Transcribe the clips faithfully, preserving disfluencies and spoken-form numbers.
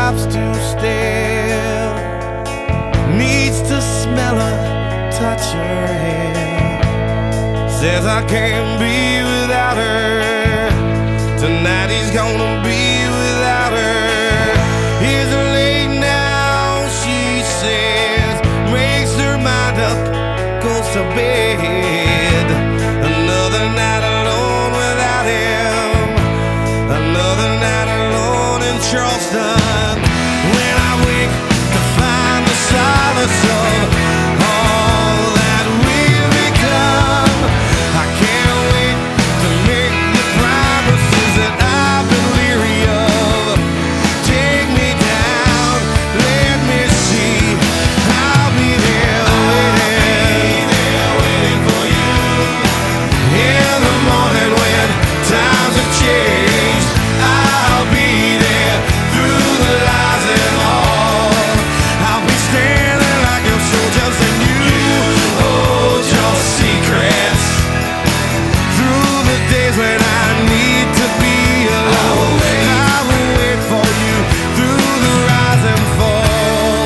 stops to stare, needs to smell her, touch her hair. Says I can't be without her. Tonight he's gonna be without her. It's late now, she says, makes her mind up, goes to bed. Another night alone without him, another night alone in Charleston. When I wake to find the solace of all that we've become, I can't wait to make the promises that I've been leery of. Take me down, let me see, I'll be there waiting, waiting for you. In the morning when times have changed, I'll be there through the lies and all. I'll be standing like a soldier and you hold your secrets. Through the days when I need to be alone, I will wait for you through the rise and fall.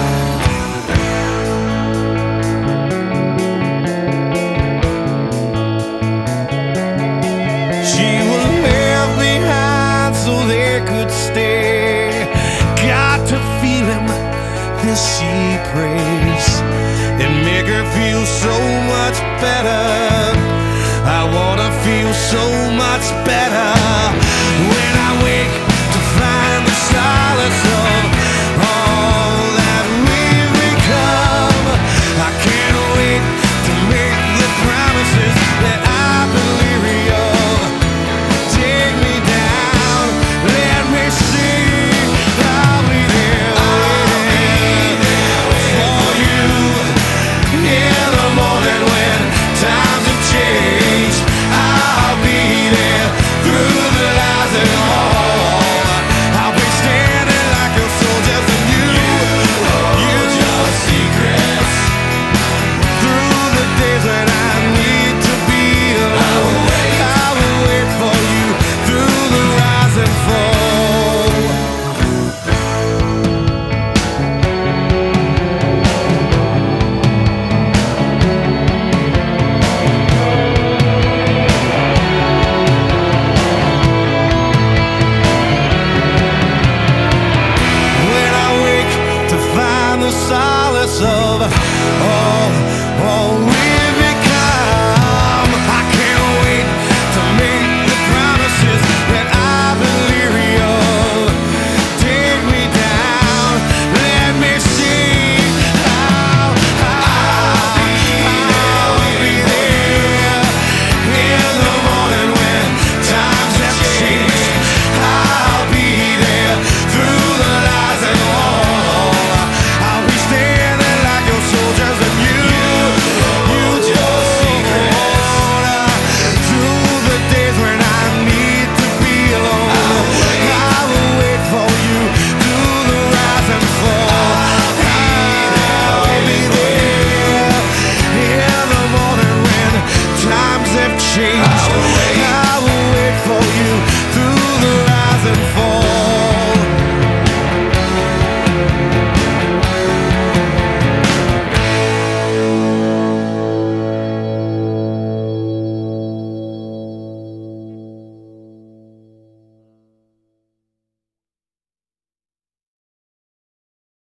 She was left behind so they could stay. Got to feel him, this she prays, and make her feel so much better. I wanna feel so much better when I wake